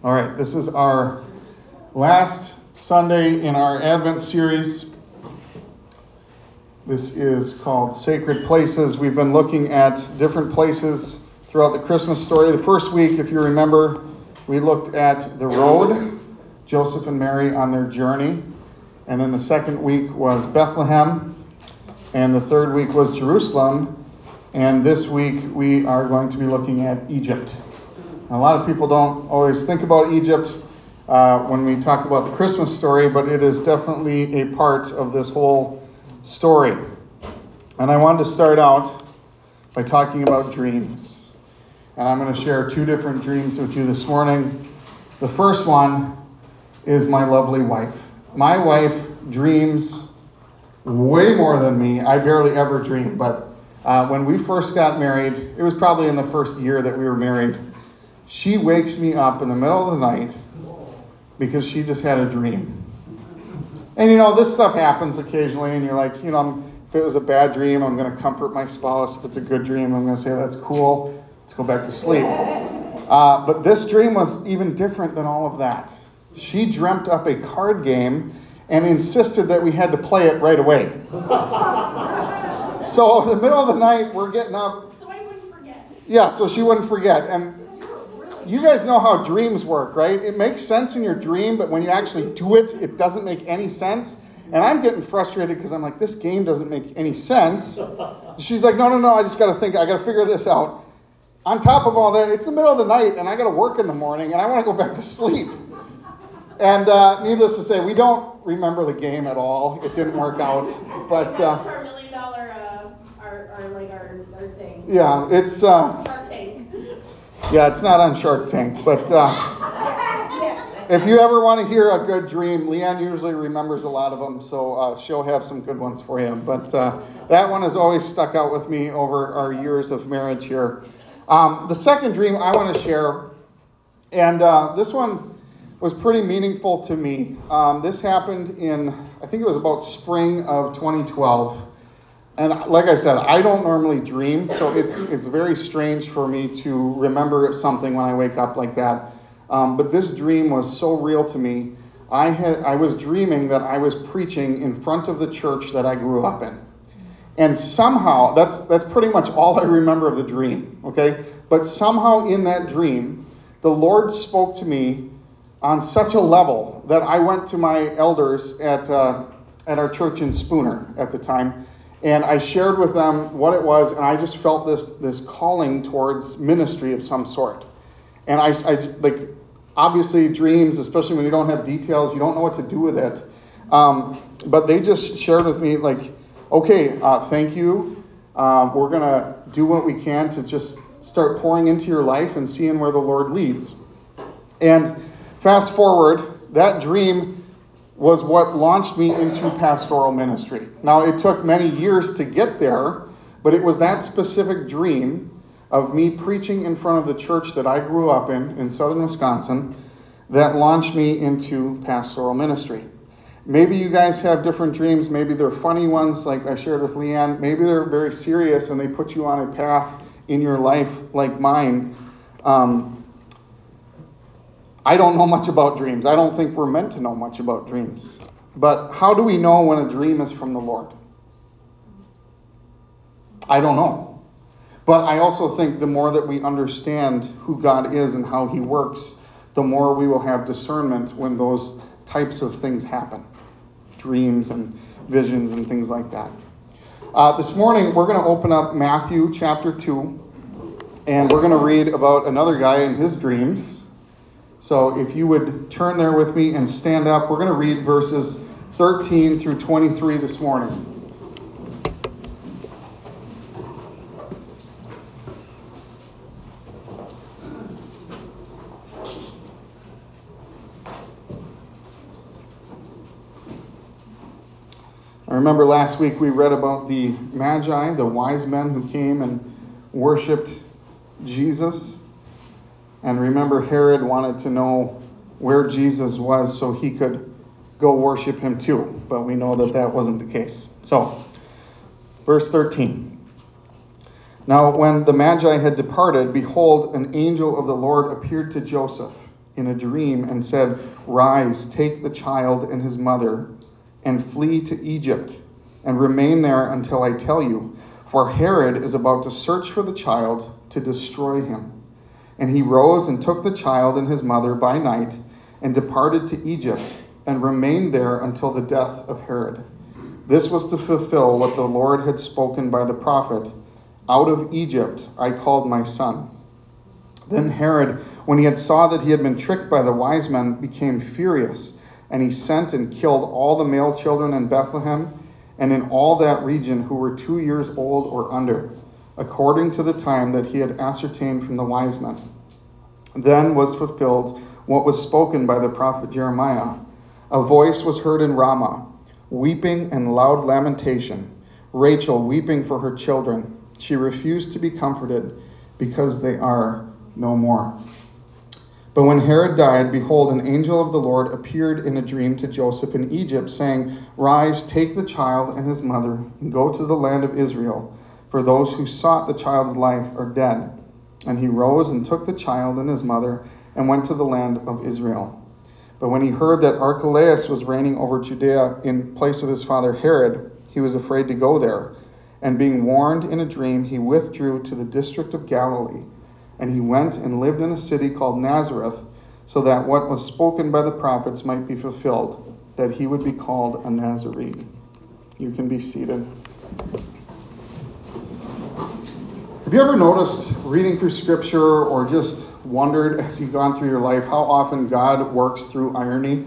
All right, this is our last Sunday in our Advent series. This is called Sacred Places. We've been looking at different places throughout the Christmas story. The first week, if you remember, we looked at the road, Joseph and Mary on their journey. And then the second week was Bethlehem. And the third week was Jerusalem. And this week, we are going to be looking at Egypt. A lot of people don't always think about Egypt when we talk about the Christmas story, but it is definitely a part of this whole story. And I wanted to start out by talking about dreams. And I'm going to share two different dreams with you this morning. The first one is my lovely wife. My wife dreams way more than me. I barely ever dream, but when we first got married, it was probably in the first year that we were married. She wakes me up in the middle of the night because she just had a dream. And this stuff happens occasionally, and you're like, if it was a bad dream, I'm going to comfort my spouse. If it's a good dream, I'm going to say, that's cool. Let's go back to sleep. But this dream was even different than all of that. She dreamt up a card game and insisted that we had to play it right away. So in the middle of the night, we're getting up. So I wouldn't forget. Yeah, so she wouldn't forget. And you guys know how dreams work, right? It makes sense in your dream, but when you actually do it, it doesn't make any sense. And I'm getting frustrated because I'm like, this game doesn't make any sense. She's like, no, I just got to think. I got to figure this out. On top of all that, it's the middle of the night, and I got to work in the morning, and I want to go back to sleep. And needless to say, we don't remember the game at all. It didn't work out. But our $1 million, our thing. Yeah, it's Shark Tank. Yeah, it's not on Shark Tank, but if you ever want to hear a good dream, Leanne usually remembers a lot of them, so she'll have some good ones for you. But that one has always stuck out with me over our years of marriage here. The second dream I want to share, and this one was pretty meaningful to me. This happened in, I think it was about spring of 2012. And like I said, I don't normally dream, so it's very strange for me to remember something when I wake up like that. But this dream was so real to me. I was dreaming that I was preaching in front of the church that I grew up in. And somehow, that's pretty much all I remember of the dream, okay? But somehow in that dream, the Lord spoke to me on such a level that I went to my elders at our church in Spooner at the time. And I shared with them what it was, and I just felt this calling towards ministry of some sort. And I like, obviously dreams, especially when you don't have details, you don't know what to do with it. But they just shared with me, like, okay, thank you. We're going to do what we can to just start pouring into your life and seeing where the Lord leads. And fast forward, that dream was what launched me into pastoral ministry. Now, it took many years to get there, but it was that specific dream of me preaching in front of the church that I grew up in southern Wisconsin, that launched me into pastoral ministry. Maybe you guys have different dreams. Maybe they're funny ones, like I shared with Leanne. Maybe they're very serious and they put you on a path in your life like mine. I don't know much about dreams. I don't think we're meant to know much about dreams. But how do we know when a dream is from the Lord? I don't know. But I also think the more that we understand who God is and how he works, the more we will have discernment when those types of things happen. Dreams and visions and things like that. This morning, we're going to open up Matthew chapter 2. And we're going to read about another guy and his dreams. So if you would turn there with me and stand up, we're going to read verses 13 through 23 this morning. I remember last week we read about the Magi, the wise men who came and worshipped Jesus. And remember, Herod wanted to know where Jesus was so he could go worship him too. But we know that wasn't the case. So, verse 13. Now when the Magi had departed, behold, an angel of the Lord appeared to Joseph in a dream and said, "Rise, take the child and his mother, and flee to Egypt, and remain there until I tell you. For Herod is about to search for the child to destroy him." And he rose and took the child and his mother by night, and departed to Egypt, and remained there until the death of Herod. This was to fulfill what the Lord had spoken by the prophet, "Out of Egypt I called my son." Then Herod, when he had saw that he had been tricked by the wise men, became furious, and he sent and killed all the male children in Bethlehem and in all that region who were 2 years old or under, according to the time that he had ascertained from the wise men. Then was fulfilled what was spoken by the prophet Jeremiah. A voice was heard in Ramah, weeping and loud lamentation, Rachel weeping for her children. She refused to be comforted, because they are no more. But when Herod died, behold, an angel of the Lord appeared in a dream to Joseph in Egypt, saying, "Rise, take the child and his mother, and go to the land of Israel, for those who sought the child's life are dead." And he rose and took the child and his mother, and went to the land of Israel. But when he heard that Archelaus was reigning over Judea in place of his father Herod, he was afraid to go there. And being warned in a dream, he withdrew to the district of Galilee. And he went and lived in a city called Nazareth, so that what was spoken by the prophets might be fulfilled, that he would be called a Nazarene. You can be seated. Have you ever noticed, reading through Scripture, or just wondered as you've gone through your life, how often God works through irony?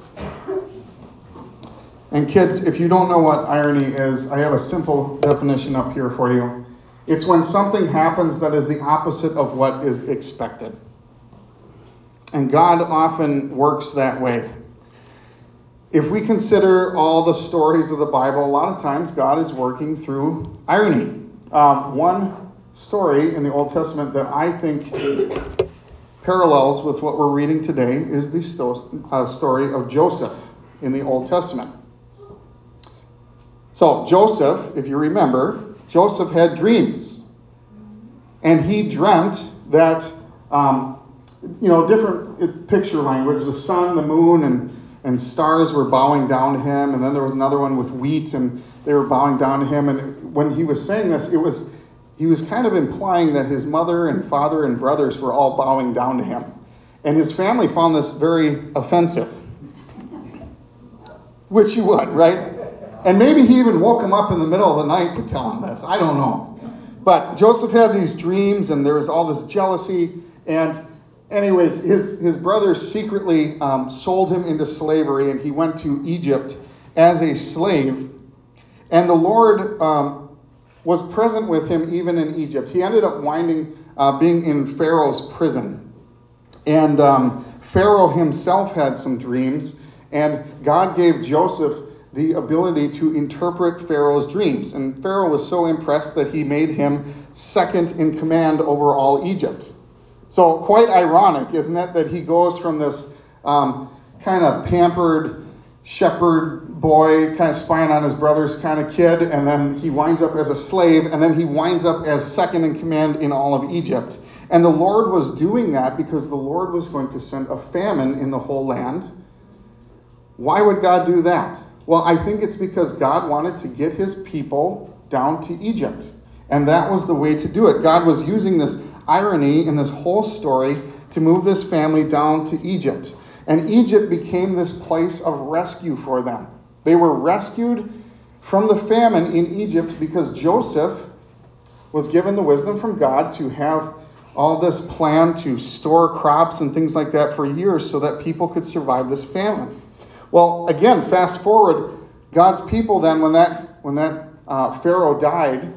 And kids, if you don't know what irony is, I have a simple definition up here for you. It's when something happens that is the opposite of what is expected. And God often works that way. If we consider all the stories of the Bible, a lot of times God is working through irony. One story in the Old Testament that I think parallels with what we're reading today is the story of Joseph in the Old Testament. So Joseph, if you remember, Joseph had dreams. And he dreamt that, different picture language, the sun, the moon, and stars were bowing down to him. And then there was another one with wheat, and they were bowing down to him. And when he was saying this, he was kind of implying that his mother and father and brothers were all bowing down to him. And his family found this very offensive. Which you would, right? And maybe he even woke him up in the middle of the night to tell him this. I don't know. But Joseph had these dreams, and there was all this jealousy. And anyways, his brothers secretly sold him into slavery, and he went to Egypt as a slave. And the Lord was present with him even in Egypt. He ended up being in Pharaoh's prison. And Pharaoh himself had some dreams, and God gave Joseph the ability to interpret Pharaoh's dreams. And Pharaoh was so impressed that he made him second in command over all Egypt. So quite ironic, isn't it, that he goes from this kind of pampered shepherd boy, kind of spying on his brothers kind of kid, and then he winds up as a slave, and then he winds up as second in command in all of Egypt. And the Lord was doing that because the Lord was going to send a famine in the whole land. Why would God do that? Well, I think it's because God wanted to get his people down to Egypt. And that was the way to do it. God was using this irony in this whole story to move this family down to Egypt. And Egypt became this place of rescue for them. They were rescued from the famine in Egypt because Joseph was given the wisdom from God to have all this plan to store crops and things like that for years so that people could survive this famine. Well, again, fast forward, God's people then, when that Pharaoh died,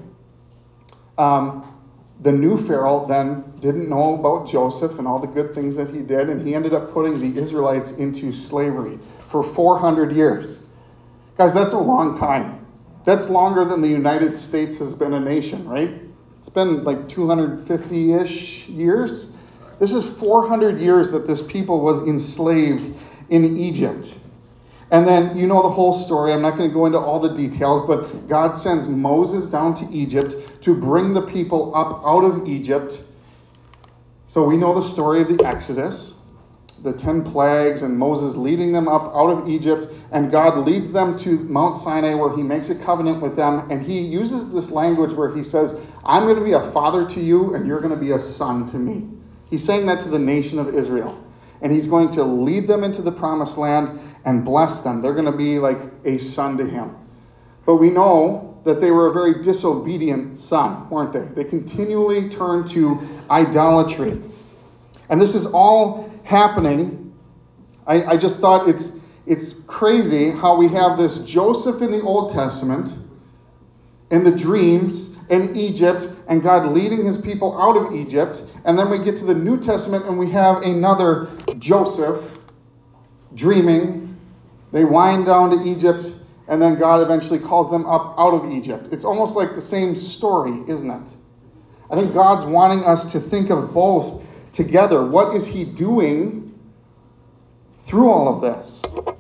the new Pharaoh then didn't know about Joseph and all the good things that he did, and he ended up putting the Israelites into slavery for 400 years. Guys, that's a long time. That's longer than the United States has been a nation, right? It's been like 250-ish years. This is 400 years that this people was enslaved in Egypt. And then you know the whole story. I'm not going to go into all the details, but God sends Moses down to Egypt to bring the people up out of Egypt. So we know the story of the Exodus. the 10 plagues and Moses leading them up out of Egypt, and God leads them to Mount Sinai where he makes a covenant with them, and he uses this language where he says, I'm going to be a father to you and you're going to be a son to me. He's saying that to the nation of Israel, and he's going to lead them into the promised land and bless them. They're going to be like a son to him. But we know that they were a very disobedient son, weren't they? They continually turned to idolatry. And this is all happening. I just thought it's crazy how we have this Joseph in the Old Testament and the dreams in Egypt and God leading his people out of Egypt. And then we get to the New Testament and we have another Joseph dreaming. They wind down to Egypt and then God eventually calls them up out of Egypt. It's almost like the same story, isn't it? I think God's wanting us to think of both together. What is he doing through all of this?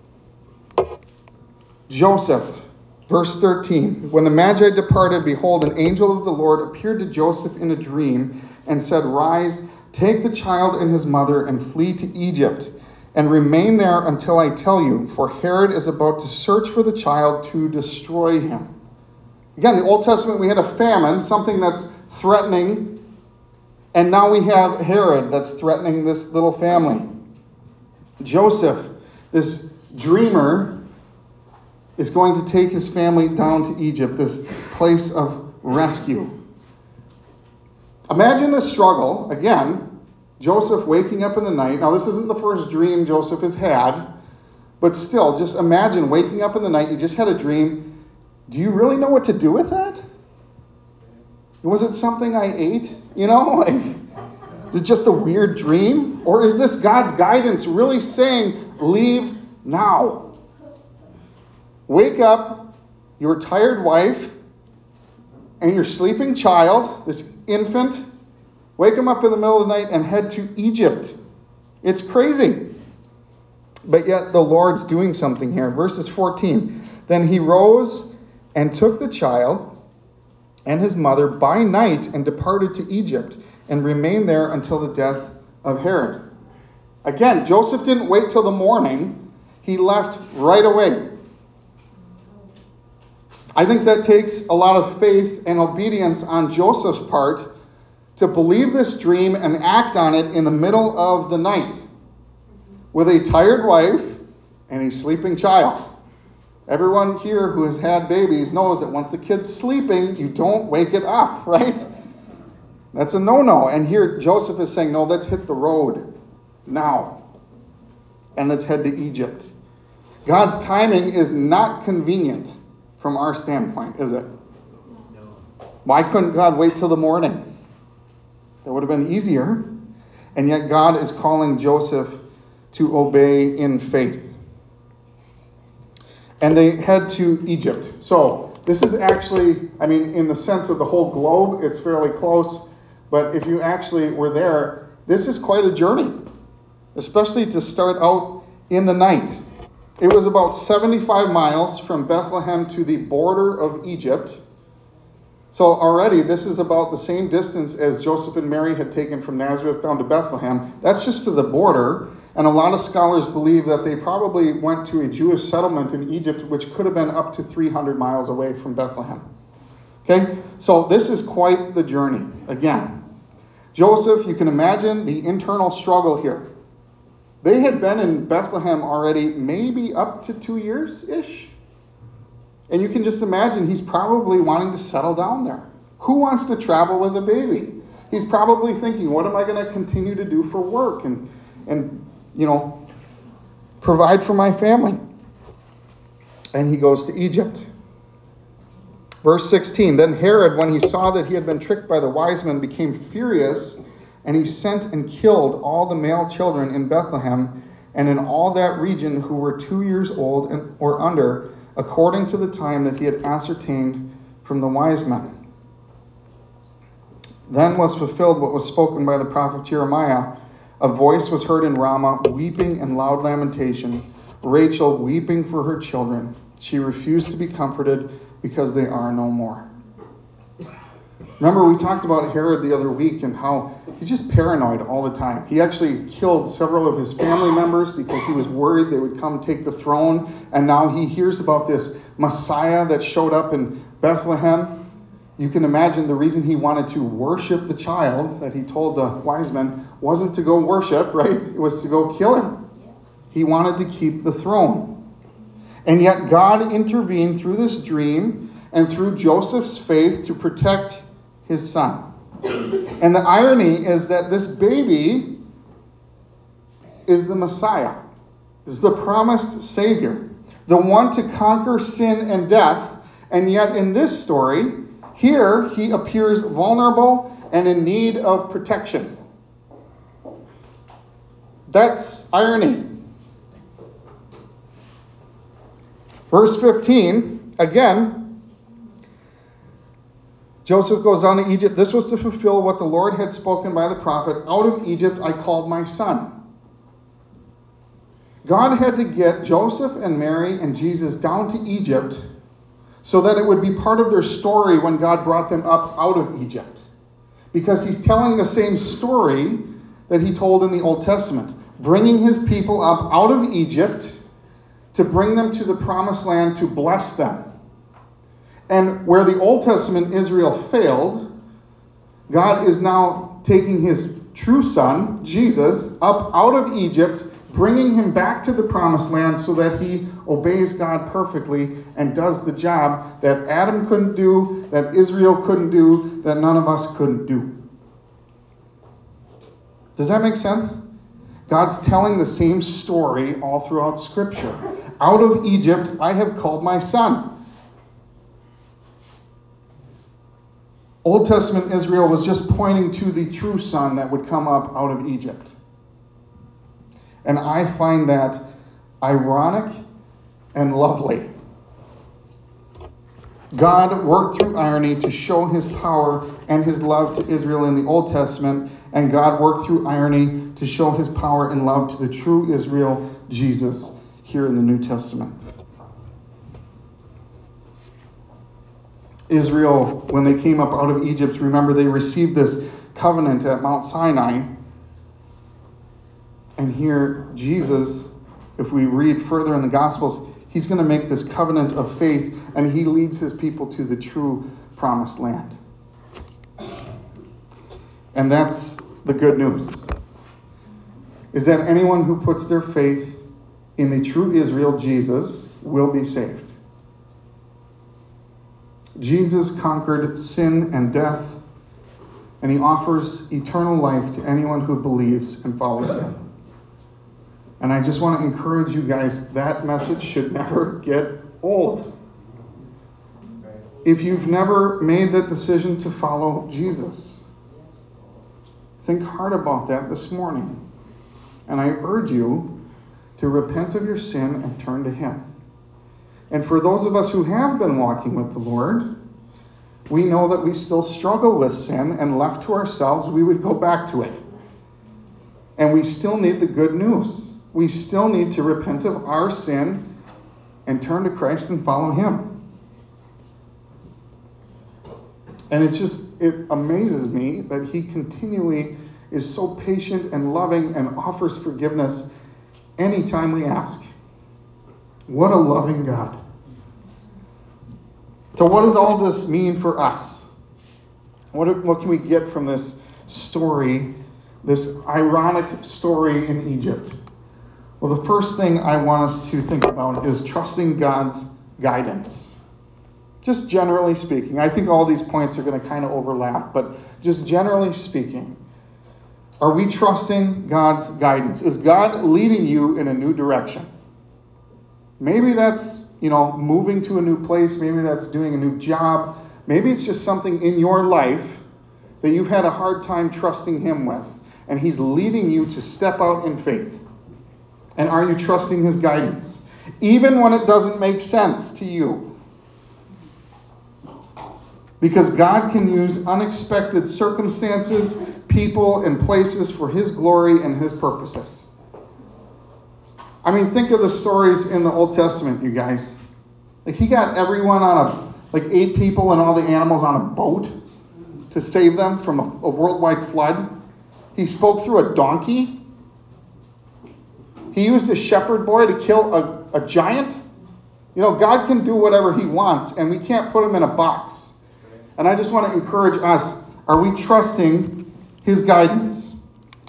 Joseph, verse 13. When the Magi departed, behold, an angel of the Lord appeared to Joseph in a dream and said, Rise, take the child and his mother and flee to Egypt, and remain there until I tell you, for Herod is about to search for the child to destroy him. Again, the Old Testament, we had a famine, something that's threatening. And now we have Herod that's threatening this little family. Joseph, this dreamer, is going to take his family down to Egypt, this place of rescue. Imagine the struggle. Again, Joseph waking up in the night. Now, this isn't the first dream Joseph has had, but still, just imagine waking up in the night. You just had a dream. Do you really know what to do with that? Was it something I ate? Is it just a weird dream? Or is this God's guidance really saying, leave now? Wake up, your tired wife, and your sleeping child, this infant. Wake them up in the middle of the night and head to Egypt. It's crazy. But yet the Lord's doing something here. Verses 14. Then he rose and took the child and his mother by night and departed to Egypt and remained there until the death of Herod. Again, Joseph didn't wait till the morning. He left right away. I think that takes a lot of faith and obedience on Joseph's part to believe this dream and act on it in the middle of the night with a tired wife and a sleeping child. Everyone here who has had babies knows that once the kid's sleeping, you don't wake it up, right? That's a no-no. And here Joseph is saying, no, let's hit the road now. And let's head to Egypt. God's timing is not convenient from our standpoint, is it? No. Why couldn't God wait till the morning? That would have been easier. And yet God is calling Joseph to obey in faith. And they head to Egypt. So this is actually, in the sense of the whole globe, it's fairly close. But if you actually were there, this is quite a journey, especially to start out in the night. It was about 75 miles from Bethlehem to the border of Egypt. So already this is about the same distance as Joseph and Mary had taken from Nazareth down to Bethlehem. That's just to the border. And a lot of scholars believe that they probably went to a Jewish settlement in Egypt, which could have been up to 300 miles away from Bethlehem. Okay, so this is quite the journey. Again, Joseph, you can imagine the internal struggle here. They had been in Bethlehem already maybe up to 2 years-ish. And you can just imagine he's probably wanting to settle down there. Who wants to travel with a baby? He's probably thinking, what am I going to continue to do for work and provide for my family? And he goes to Egypt. Verse 16, then Herod, when he saw that he had been tricked by the wise men, became furious, and he sent and killed all the male children in Bethlehem and in all that region who were 2 years old or under, according to the time that he had ascertained from the wise men. Then was fulfilled what was spoken by the prophet Jeremiah. A voice was heard in Ramah, weeping and loud lamentation, Rachel weeping for her children. She refused to be comforted because they are no more. Remember, we talked about Herod the other week and how he's just paranoid all the time. He actually killed several of his family members because he was worried they would come take the throne. And now he hears about this Messiah that showed up in Bethlehem. You can imagine the reason he wanted to worship the child that he told the wise men wasn't to go worship, right? It was to go kill him. He wanted to keep the throne. And yet God intervened through this dream and through Joseph's faith to protect his son. And the irony is that this baby is the Messiah, is the promised Savior, the one to conquer sin and death. And yet in this story, here he appears vulnerable and in need of protection. That's irony. Verse 15, again, Joseph goes on to Egypt. This was to fulfill what the Lord had spoken by the prophet. Out of Egypt I called my son. God had to get Joseph and Mary and Jesus down to Egypt so that it would be part of their story when God brought them up out of Egypt. Because he's telling the same story that he told in the Old Testament, bringing his people up out of Egypt to bring them to the promised land to bless them. And where the Old Testament Israel failed, God is now taking his true son, Jesus, up out of Egypt, bringing him back to the promised land so that he obeys God perfectly and does the job that Adam couldn't do, that Israel couldn't do, that none of us couldn't do. Does that make sense? God's telling the same story all throughout Scripture. Out of Egypt I have called my son. Old Testament Israel was just pointing to the true son that would come up out of Egypt. And I find that ironic and lovely. God worked through irony to show his power and his love to Israel in the Old Testament, and God worked through irony to show his power and love to the true Israel, Jesus, here in the New Testament. Israel, when they came up out of Egypt, remember they received this covenant at Mount Sinai. And here, Jesus, if we read further in the Gospels, he's going to make this covenant of faith, and he leads his people to the true promised land. And that's the good news, is that anyone who puts their faith in the true Israel, Jesus, will be saved. Jesus conquered sin and death, and he offers eternal life to anyone who believes and follows him. And I just want to encourage you guys, that message should never get old. If you've never made that decision to follow Jesus, think hard about that this morning. And I urge you to repent of your sin and turn to him. And for those of us who have been walking with the Lord, we know that we still struggle with sin, and left to ourselves, we would go back to it. And we still need the good news. We still need to repent of our sin and turn to Christ and follow him. And it amazes me that he continually is so patient and loving and offers forgiveness anytime we ask. What a loving God. So what does all this mean for us? What can we get from this story, this ironic story in Egypt? Well, the first thing I want us to think about is trusting God's guidance. Just generally speaking. I think all these points are going to kind of overlap, but just generally speaking, are we trusting God's guidance? Is God leading you in a new direction? Maybe that's, moving to a new place. Maybe that's doing a new job. Maybe it's just something in your life that you've had a hard time trusting him with, and he's leading you to step out in faith. And are you trusting his guidance? Even when it doesn't make sense to you. Because God can use unexpected circumstances, people, and places for his glory and his purposes. I mean, think of the stories in the Old Testament, you guys. Like, he got everyone on 8 people and all the animals on a boat to save them from a worldwide flood. He spoke through a donkey. He used a shepherd boy to kill a giant. God can do whatever he wants, and we can't put him in a box. And I just want to encourage us, are we trusting his guidance?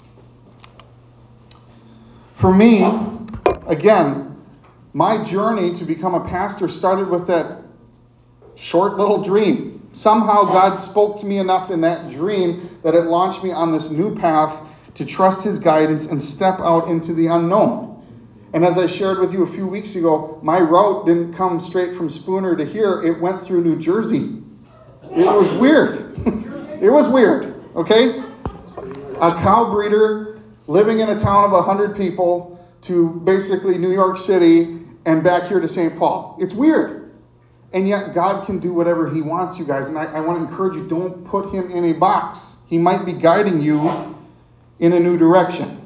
For me, again, my journey to become a pastor started with that short little dream. Somehow God spoke to me enough in that dream that it launched me on this new path to trust his guidance and step out into the unknown. And as I shared with you a few weeks ago, my route didn't come straight from Spooner to here. It went through New Jersey. It was weird. It was weird, okay? A cow breeder living in a town of 100 people to basically New York City and back here to St. Paul. It's weird. And yet God can do whatever he wants, you guys. And I want to encourage you, don't put him in a box. He might be guiding you in a new direction.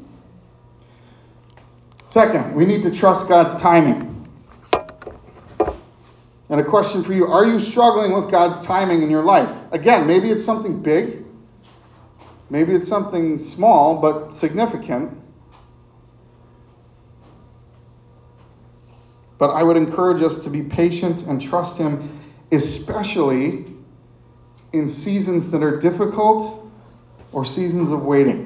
Second, we need to trust God's timing. And a question for you, are you struggling with God's timing in your life? Again, maybe it's something big. Maybe it's something small but significant. But I would encourage us to be patient and trust him, especially in seasons that are difficult or seasons of waiting.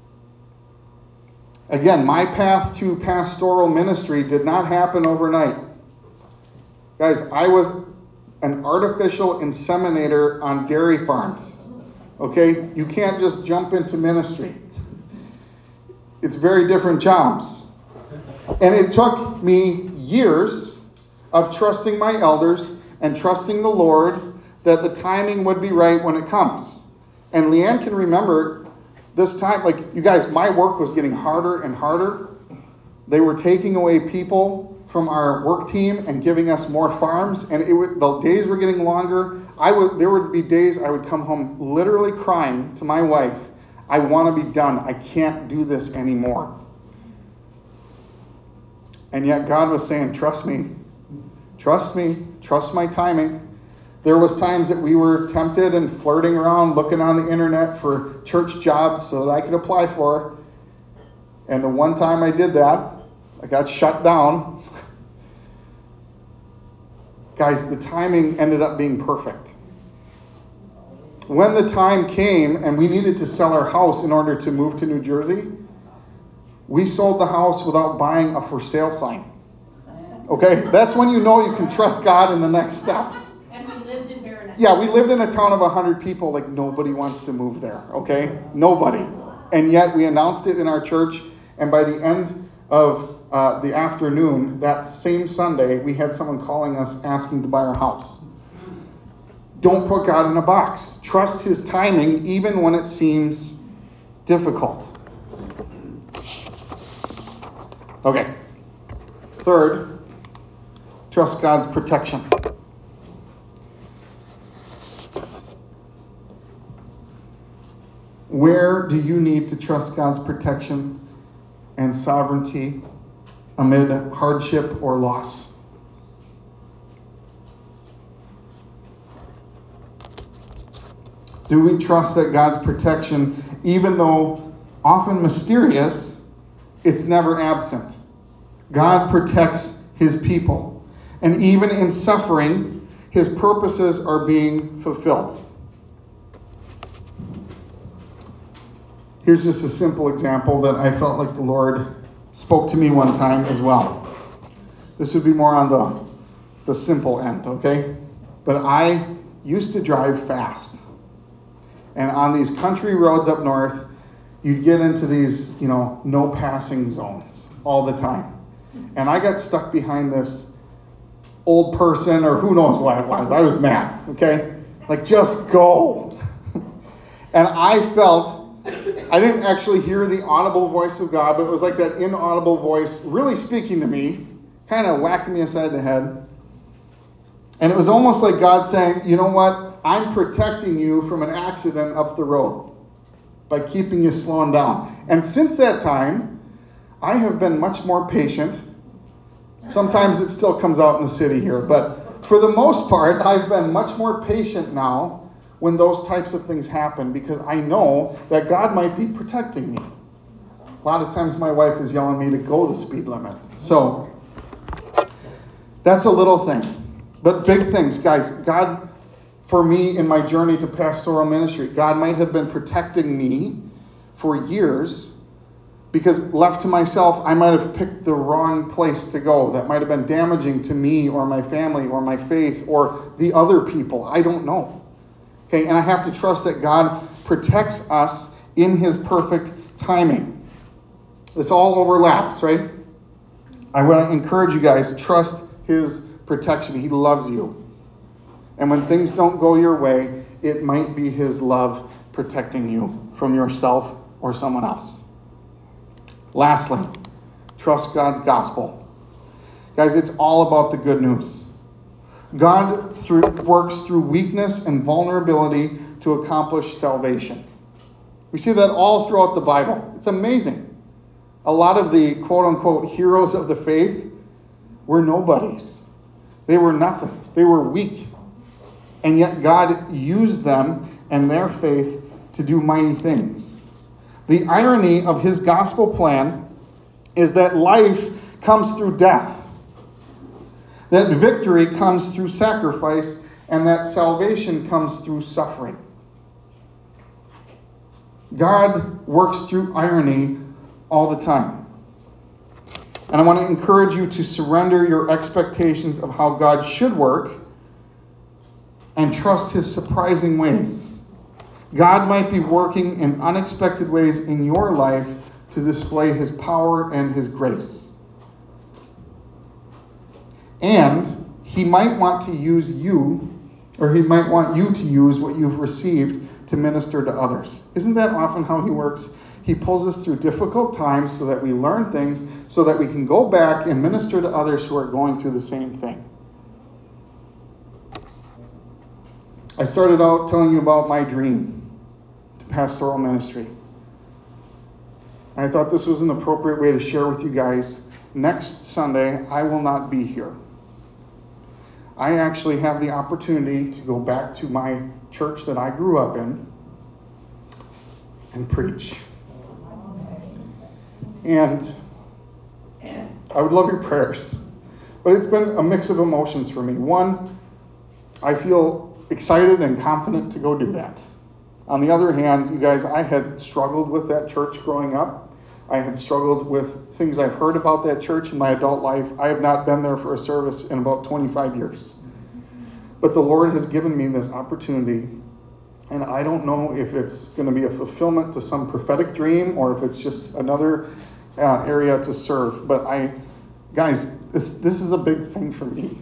Again, my path to pastoral ministry did not happen overnight. Guys, I was an artificial inseminator on dairy farms. Okay? You can't just jump into ministry. It's very different jobs. And it took me years of trusting my elders and trusting the Lord that the timing would be right when it comes. And Leanne can remember this time, you guys, my work was getting harder and harder. They were taking away people from our work team and giving us more farms, and the days were getting longer. There would be days I would come home literally crying to my wife, I want to be done. I can't do this anymore. And yet God was saying, trust me, trust my timing. There was times that we were tempted and flirting around, looking on the internet for church jobs so that I could apply for. And the one time I did that, I got shut down. Guys, the timing ended up being perfect. When the time came and we needed to sell our house in order to move to New Jersey, we sold the house without buying a for sale sign. Okay? That's when you know you can trust God in the next steps. And we lived in Marinette. Yeah, we lived in a town of 100 people. Nobody wants to move there. Okay? Nobody. And yet we announced it in our church, and by the end of the afternoon, that same Sunday, we had someone calling us asking to buy our house. Don't put God in a box. Trust his timing even when it seems difficult. Okay. Third, trust God's protection. Where do you need to trust God's protection and sovereignty amid hardship or loss? Do we trust that God's protection, even though often mysterious, it's never absent? God protects his people. And even in suffering, his purposes are being fulfilled. Here's just a simple example that I felt like the Lord spoke to me one time as well. This would be more on the simple end, okay? But I used to drive fast. And on these country roads up north, you'd get into these, no passing zones all the time. And I got stuck behind this old person, or who knows what it was. I was mad, okay? Just go. And I felt, I didn't actually hear the audible voice of God, but it was like that inaudible voice really speaking to me, kind of whacking me aside the head. And it was almost like God saying, you know what? I'm protecting you from an accident up the road by keeping you slowing down. And since that time, I have been much more patient. Sometimes it still comes out in the city here, but for the most part, I've been much more patient now when those types of things happen because I know that God might be protecting me. A lot of times my wife is yelling at me to go the speed limit. So that's a little thing. But big things, guys. God, for me in my journey to pastoral ministry, God might have been protecting me for years because left to myself, I might have picked the wrong place to go. That might have been damaging to me or my family or my faith or the other people. I don't know. Okay, and I have to trust that God protects us in his perfect timing. This all overlaps, right? I want to encourage you guys, trust his protection. He loves you. And when things don't go your way, it might be his love protecting you from yourself or someone else. Lastly, trust God's gospel. Guys, it's all about the good news. God works through weakness and vulnerability to accomplish salvation. We see that all throughout the Bible. It's amazing. A lot of the quote-unquote heroes of the faith were nobodies. They were nothing. They were weak. And yet God used them and their faith to do mighty things. The irony of his gospel plan is that life comes through death, that victory comes through sacrifice, and that salvation comes through suffering. God works through irony all the time. And I want to encourage you to surrender your expectations of how God should work and trust his surprising ways. God might be working in unexpected ways in your life to display his power and his grace. And he might want to use you, or he might want you to use what you've received to minister to others. Isn't that often how he works? He pulls us through difficult times so that we learn things, so that we can go back and minister to others who are going through the same thing. I started out telling you about my dream to pastoral ministry. I thought this was an appropriate way to share with you guys. Next Sunday, I will not be here. I actually have the opportunity to go back to my church that I grew up in and preach. And I would love your prayers. But it's been a mix of emotions for me. One, I feel excited and confident to go do that. On the other hand, you guys, I had struggled with that church growing up. I had struggled with things I've heard about that church in my adult life. I have not been there for a service in about 25 years. But the Lord has given me this opportunity, and I don't know if it's going to be a fulfillment to some prophetic dream or if it's just another area to serve. But guys, this is a big thing for me.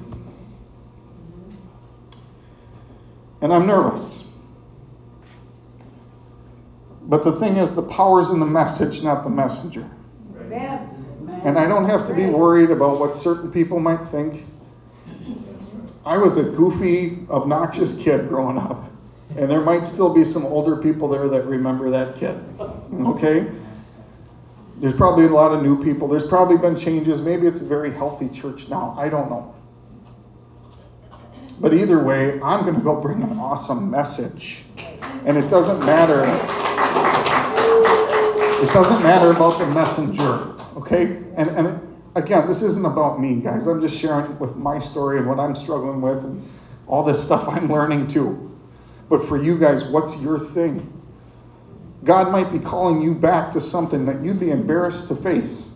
And I'm nervous. But the thing is, the power's in the message, not the messenger. Amen. And I don't have to be worried about what certain people might think. I was a goofy, obnoxious kid growing up. And there might still be some older people there that remember that kid. Okay? There's probably a lot of new people. There's probably been changes. Maybe it's a very healthy church now. I don't know. But either way, I'm going to go bring an awesome message. And it doesn't matter. It doesn't matter about the messenger. Okay? And again, this isn't about me, guys. I'm just sharing with my story and what I'm struggling with and all this stuff I'm learning too. But for you guys, what's your thing? God might be calling you back to something that you'd be embarrassed to face.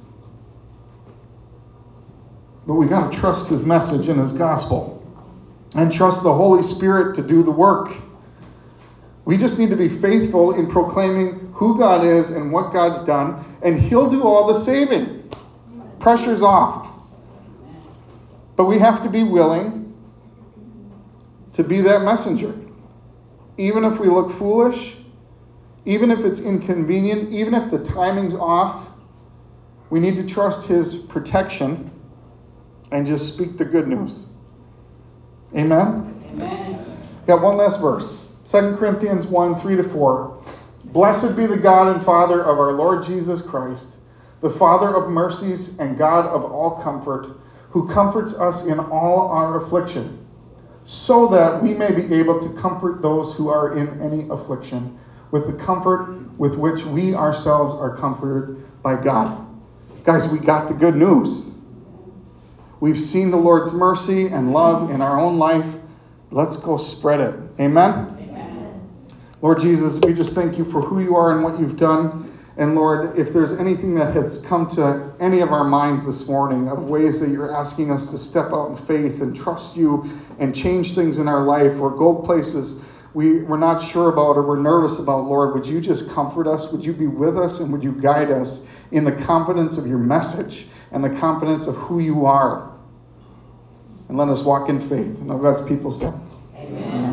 But we got to trust his message and his gospel. And trust the Holy Spirit to do the work. We just need to be faithful in proclaiming who God is and what God's done, and he'll do all the saving. Pressure's off. But we have to be willing to be that messenger. Even if we look foolish, even if it's inconvenient, even if the timing's off, we need to trust his protection and just speak the good news. Amen? Amen. Got one last verse. 2 Corinthians 1, 3-4. Blessed be the God and Father of our Lord Jesus Christ, the Father of mercies and God of all comfort, who comforts us in all our affliction, so that we may be able to comfort those who are in any affliction with the comfort with which we ourselves are comforted by God. Guys, we got the good news. We've seen the Lord's mercy and love in our own life. Let's go spread it. Amen? Amen. Lord Jesus, we just thank you for who you are and what you've done. And Lord, if there's anything that has come to any of our minds this morning of ways that you're asking us to step out in faith and trust you and change things in our life or go places we're not sure about or we're nervous about, Lord, would you just comfort us? Would you be with us and would you guide us in the confidence of your message and the confidence of who you are? And let us walk in faith. And all God's people say, Amen.